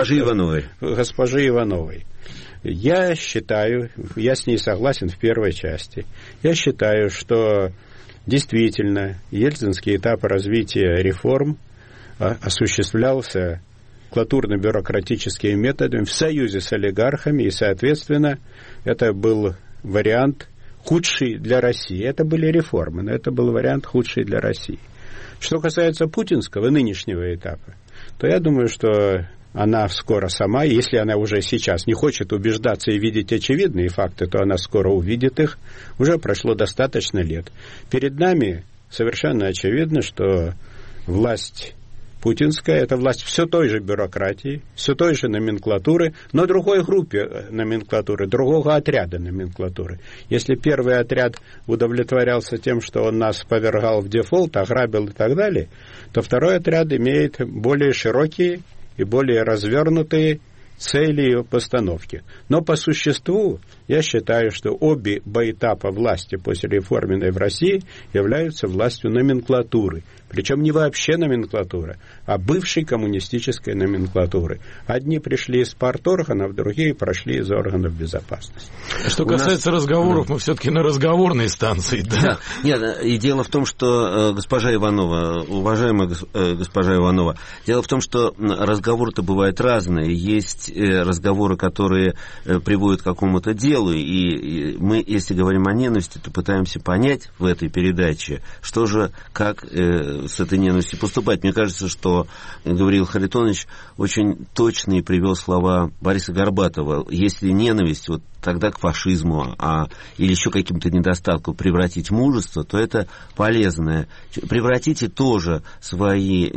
госпожи Ивановой. Я считаю, я с ней согласен в первой части, я считаю, что действительно ельцинский этап развития реформ осуществлялся клатурно-бюрократическими методами в союзе с олигархами, и, соответственно, это был вариант худший для России. Это были реформы, но это был вариант худший для России. Что касается путинского нынешнего этапа, то я думаю, что она скоро сама, если она уже сейчас не хочет убеждаться и видеть очевидные факты, то она скоро увидит их. Уже прошло достаточно лет. Перед нами совершенно очевидно, что власть путинская – это власть все той же бюрократии, все той же номенклатуры, но другой группе номенклатуры, другого отряда номенклатуры. Если первый отряд удовлетворялся тем, что он нас повергал в дефолт, ограбил и так далее, то второй отряд имеет более широкие и более развернутые цели и постановки. Но по существу я считаю, что обе этапа власти после реформенной в России являются властью номенклатуры. Причем не вообще номенклатуры, а бывшей коммунистической номенклатуры. Одни пришли из парторганов, другие прошли из органов безопасности. Что касается разговоров, мы все-таки на разговорной станции. Да? Нет, и дело в том, что госпожа Иванова, уважаемая госпожа Иванова, дело в том, что разговоры-то бывают разные. Есть разговоры, которые приводят к какому-то делу, и мы, если говорим о ненависти, то пытаемся понять в этой передаче, что же, как с этой ненавистью поступать. Мне кажется, что Гавриил Харитонович очень точные привел слова Бориса Горбатова. Если ненависть вот тогда к фашизму или еще каким-то недостаткам превратить в мужество, то это полезное. Превратите тоже свои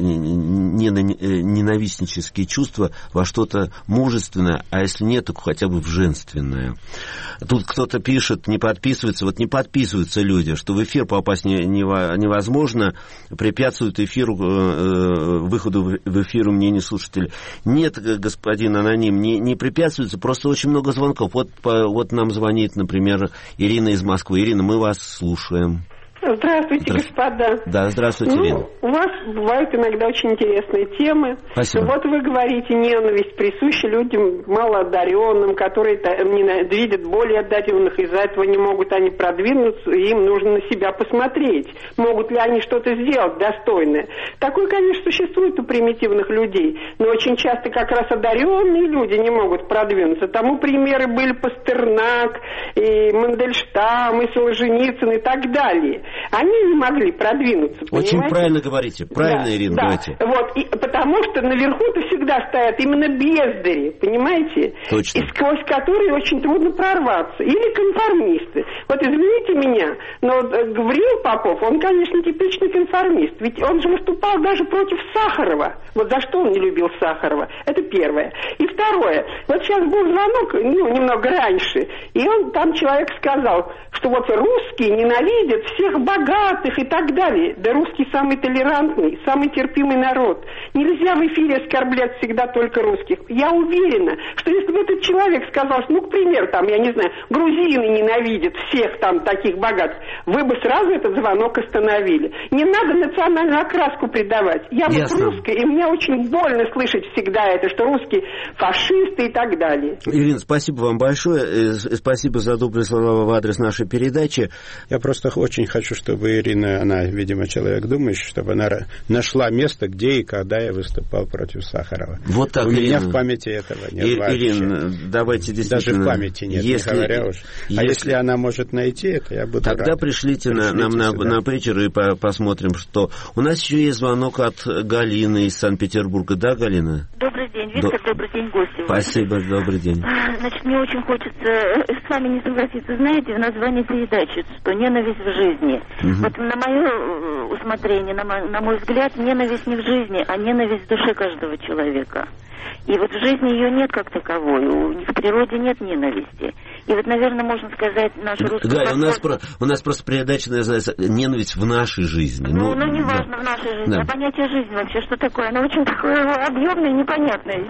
ненавистнические чувства во что-то мужественное, а если нет, то хотя бы в женственное. Тут кто-то пишет, не подписывается. Вот не подписываются люди, что в эфир попасть невозможно, препятствует выходу в эфир мнению слушателей. Нет, господин аноним, не препятствуется, просто очень много звонков. Вот нам звонит, например, Ирина из Москвы. Ирина, мы вас слушаем. Здравствуйте, господа. Да, здравствуйте, Ирина. У вас бывают иногда очень интересные темы. Спасибо. Вот вы говорите, ненависть присуща людям малоодаренным, которые видят более одаренных, из-за этого не могут они продвинуться, им нужно на себя посмотреть. Могут ли они что-то сделать достойное? Такое, конечно, существует у примитивных людей, но очень часто как раз одаренные люди не могут продвинуться. Тому примеры были Пастернак, и Мандельштам, и Солженицын, и так далее. Они не могли продвинуться, понимаете? Очень правильно говорите. Правильно, да, Ирина, да. говорите. Вот, и потому что наверху-то всегда стоят именно бездари, понимаете? Точно. И сквозь которые очень трудно прорваться. Или конформисты. Вот извините меня, но Гавриил Попов, он, конечно, типичный конформист. Ведь он же выступал даже против Сахарова. Вот за что он не любил Сахарова? Это первое. И второе. Вот сейчас был звонок, немного раньше, и там человек сказал, что вот русские ненавидят всех богатых и так далее. Да русский самый толерантный, самый терпимый народ. Нельзя в эфире оскорблять всегда только русских. Я уверена, что если бы этот человек сказал, что, к примеру, я не знаю, грузины ненавидят всех там таких богатых, вы бы сразу этот звонок остановили. Не надо национальную окраску придавать. Я вот русская, и мне очень больно слышать всегда это, что русские фашисты и так далее. Ирина, спасибо вам большое. Спасибо за добрые слова в адрес нашей передачи. Я просто очень хочу, чтобы Ирина, она, видимо, человек думающий, чтобы она нашла место, где и когда я выступал против Сахарова. Вот так, у Ирина. меня в памяти этого нет. Ирина, давайте действительно... Даже в памяти нет, не говоря уж. Если она может найти это, я буду Тогда рад. Пришлите нам на пейджер и посмотрим, что... У нас еще есть звонок от Галины из Санкт-Петербурга. Да, Галина? Добрый день, Виктор, добрый день, гости. Спасибо, добрый день. Значит, мне очень хочется с вами не согласиться. Знаете, в названии передачи, что ненависть в жизни. Вот на мое усмотрение, на мой взгляд, ненависть не в жизни, а ненависть в душе каждого человека. И вот в жизни ее нет как таковой, в природе нет ненависти. И вот, наверное, можно сказать, наша русская... Галя, у нас просто передача называется «Ненависть в нашей жизни». Ну не важно, да. В нашей жизни. Да. А понятие жизни вообще, что такое? Оно очень такое объемное и непонятное.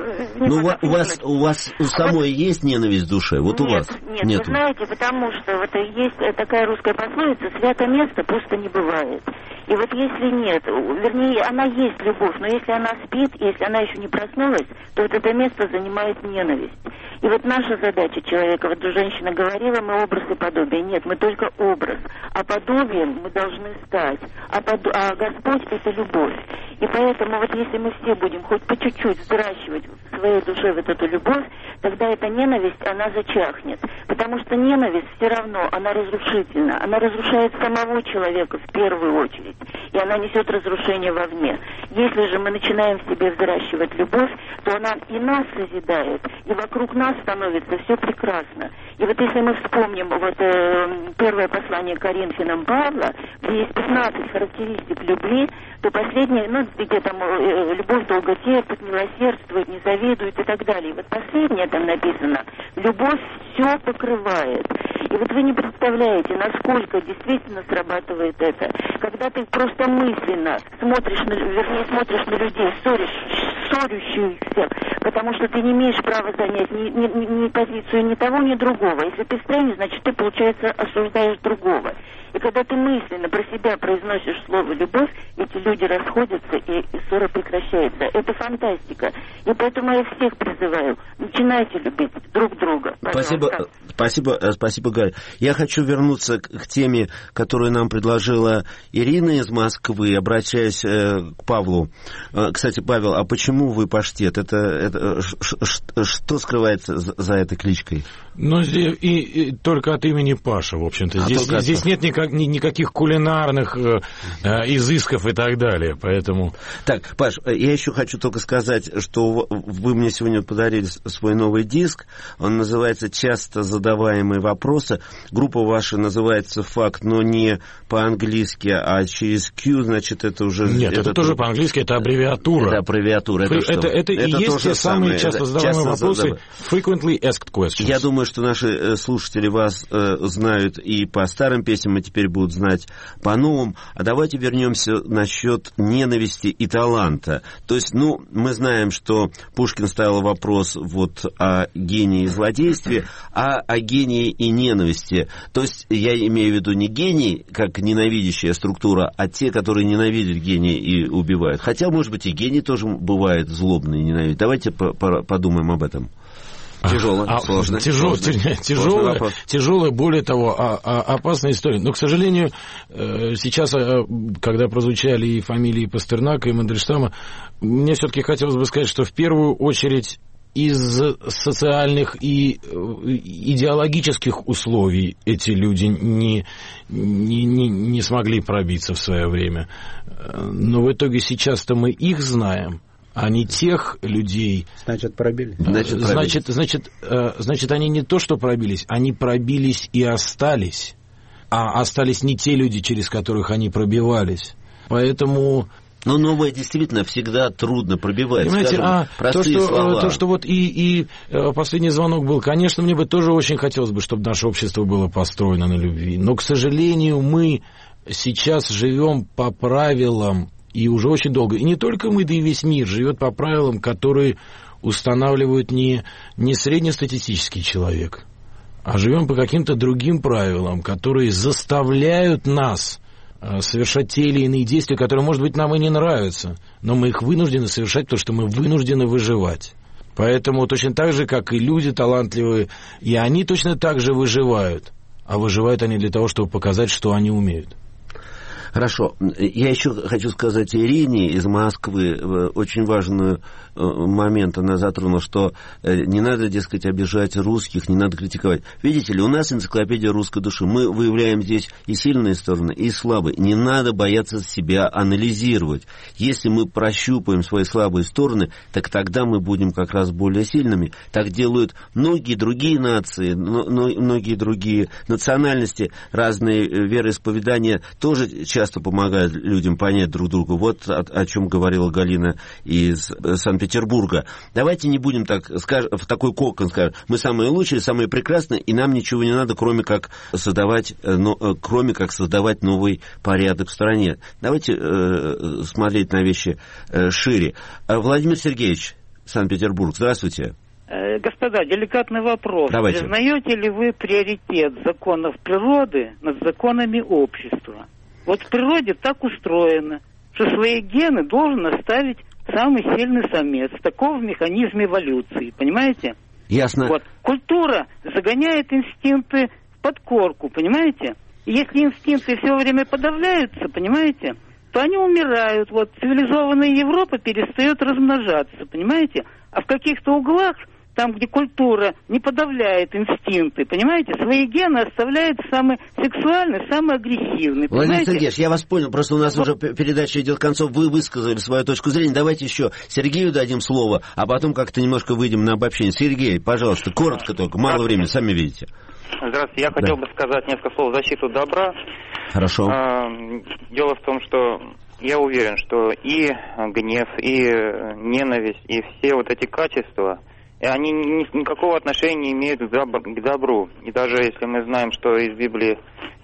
У вас у самой есть ненависть в душе? Вот нет, у вас? Нет, вы знаете, потому что вот есть такая русская пословица «свято место пусто не бывает». И вот если нет, вернее, она есть любовь, но если она спит, если она еще не проснулась, то вот это место занимает ненависть. И вот наша задача человека, вот женщина говорила, мы образ и подобие. Нет, мы только образ. А подобием мы должны стать. А Господь — это любовь. И поэтому вот если мы все будем хоть по чуть-чуть взращивать в своей душе вот эту любовь, тогда эта ненависть, она зачахнет. Потому что ненависть все равно, она разрушительна. Она разрушает самого человека в первую очередь. И она несет разрушение вовне. Если же мы начинаем в себе взращивать любовь, то она и нас созидает, и вокруг нас становится все прекрасно. И вот если мы вспомним вот первое послание к Коринфянам Павла, где есть 15 характеристик любви, то последнее, где там любовь долго терпит, милосердствует, не завидует и так далее. И вот последнее там написано, любовь все покрывает. И вот вы не представляете, насколько действительно срабатывает это. Когда ты просто мысленно смотришь на людей, ссорящихся, потому что ты не имеешь права занять ни позицию ни того, ни другого. Если ты встанешь, значит, ты, получается, осуждаешь другого. И когда ты мысленно про себя произносишь слово «любовь», эти люди расходятся, и ссора прекращается. Это фантастика. И поэтому я всех призываю, начинайте любить друг друга. Спасибо, Галя. Я хочу вернуться к теме, которую нам предложила Ирина из Москвы, обращаясь к Павлу. Кстати, Павел, а почему вы паштет? Что скрывается за этой кличкой? Ну, и только от имени Паша, в общем-то. Здесь нет никаких кулинарных изысков и так далее, поэтому... Так, Паш, я еще хочу только сказать, что вы мне сегодня подарили свой новый диск. Он называется «Часто задаваемые вопросы». Группа ваша называется «Факт», но не по-английски, а через Q, значит, это уже... Нет, это тоже по-английски, это аббревиатура. Это аббревиатура. Это и есть те самые часто задаваемые вопросы, frequently asked questions. Я думаю, что наши слушатели вас знают и по старым песням, и теперь будут знать по-новому. А давайте вернемся насчет ненависти и таланта. То есть, мы знаем, что Пушкин ставил вопрос вот о гении и злодействе, а о гении и ненависти. То есть, я имею в виду не гений, как ненавидящая структура, а те, которые ненавидят гения и убивают. Хотя, может быть, и гений тоже бывает злобный и ненавидит. Давайте подумаем об этом. Сложно. Тяжелая, более того, опасная история. Но, к сожалению, сейчас, когда прозвучали и фамилии Пастернака, и Мандельштама, мне все-таки хотелось бы сказать, что в первую очередь из социальных и идеологических условий эти люди не смогли пробиться в свое время. Но в итоге сейчас-то мы их знаем, а не тех людей. Значит, пробили. Значит, они не то, что пробились, они пробились и остались. А остались не те люди, через которых они пробивались. Поэтому... Но новое действительно всегда трудно пробивать. Понимаете, то, что вот и последний звонок был, конечно, мне бы тоже очень хотелось бы, чтобы наше общество было построено на любви. Но, к сожалению, мы сейчас живем по правилам, и уже очень долго. И не только мы, да и весь мир живет по правилам, которые устанавливают не среднестатистический человек, а живем по каким-то другим правилам, которые заставляют нас совершать те или иные действия, которые, может быть, нам и не нравятся, но мы их вынуждены совершать, потому что мы вынуждены выживать. Поэтому точно так же, как и люди талантливые, и они точно так же выживают. А выживают они для того, чтобы показать, что они умеют. Хорошо. Я еще хочу сказать Ирине из Москвы очень важный момент она затронула, что не надо, дескать, обижать русских, не надо критиковать. Видите ли, у нас энциклопедия русской души. Мы выявляем здесь и сильные стороны, и слабые. Не надо бояться себя анализировать. Если мы прощупаем свои слабые стороны, так тогда мы будем как раз более сильными. Так делают многие другие нации, многие другие национальности, разные вероисповедания тоже часто помогают людям понять друг друга. Вот о чем говорила Галина из Санкт-Петербурга. Давайте не будем в такой кокон скажем, мы самые лучшие, самые прекрасные, и нам ничего не надо, кроме как создавать новый порядок в стране. Давайте смотреть на вещи шире. Владимир Сергеевич, Санкт-Петербург, здравствуйте. Господа, деликатный вопрос. Давайте. Признаете ли вы приоритет законов природы над законами общества? Вот в природе так устроено, что свои гены должен оставить самый сильный самец. Такого в механизме эволюции, понимаете? Ясно. Вот. Культура загоняет инстинкты в подкорку, понимаете? И если инстинкты все время подавляются, понимаете, то они умирают. Вот цивилизованная Европа перестает размножаться, понимаете? А в каких-то углах, там, где культура не подавляет инстинкты, понимаете, свои гены оставляет самый сексуальный, самый агрессивный. Владимир Сергеевич, я вас понял, просто у нас уже передача идет к концу, вы высказали свою точку зрения, давайте еще Сергею дадим слово, а потом как-то немножко выйдем на обобщение. Сергей, пожалуйста, коротко только, мало времени, сами видите. Здравствуйте, я хотел бы сказать несколько слов в защиту добра. Хорошо. Дело в том, что я уверен, что и гнев, и ненависть, и все вот эти качества, и они никакого отношения не имеют к добру. И даже если мы знаем, что из Библии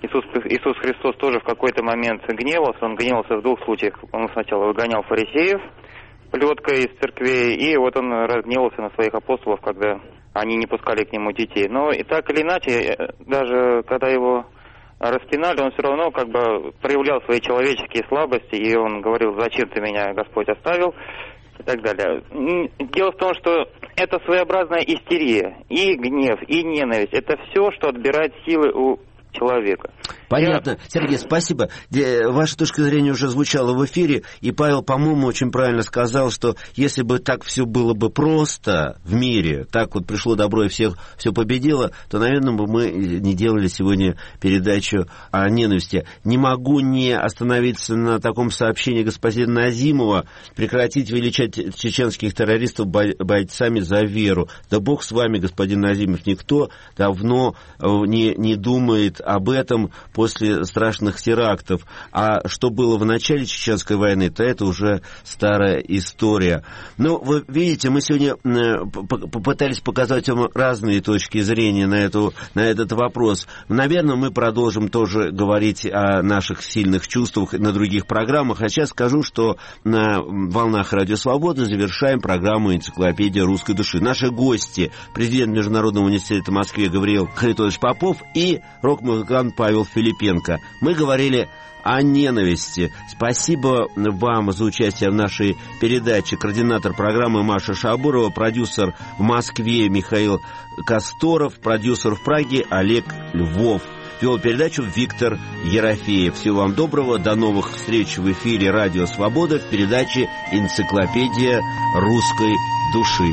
Иисус Христос тоже в какой-то момент гневался, он гневался в двух случаях. Он сначала выгонял фарисеев плеткой из церквей, и вот он разгневался на своих апостолов, когда они не пускали к нему детей. Но и так или иначе, даже когда его распинали, он все равно как бы проявлял свои человеческие слабости, и он говорил: «Зачем ты меня, Господь, оставил?» и так далее. Дело в том, что это своеобразная истерия. И гнев, и ненависть. Это все, что отбирает силы у человека. Понятно. Сергей, спасибо. Ваша точка зрения уже звучала в эфире, и Павел, по-моему, очень правильно сказал, что если бы так все было бы просто в мире, так вот пришло добро и всех все победило, то, наверное, бы мы не делали сегодня передачу о ненависти. Не могу не остановиться на таком сообщении господина Назимова: прекратить величать чеченских террористов бойцами за веру. Да бог с вами, господин Назимов, никто давно не думает об этом. после страшных терактов. А что было в начале Чеченской войны, то это уже старая история. Но вы видите, мы сегодня попытались показать вам разные точки зрения на этот вопрос. Наверное, мы продолжим тоже говорить о наших сильных чувствах на других программах. А сейчас скажу, что на волнах Радио Свобода завершаем программу «Энциклопедия русской души». Наши гости – президент Международного университета в Москве Гавриил Харитонович Попов и рок-музыкант Павел Филипенко. Мы говорили о ненависти. Спасибо вам за участие в нашей передаче. Координатор программы Маша Шабурова, продюсер в Москве Михаил Касторов, продюсер в Праге Олег Львов. Вел передачу Виктор Ерофеев. Всего вам доброго. До новых встреч в эфире Радио Свобода в передаче «Энциклопедия русской души».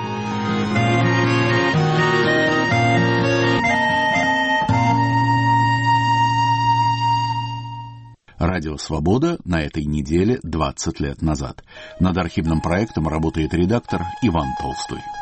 Радио «Свобода» на этой неделе 20 лет назад. Над архивным проектом работает редактор Иван Толстой.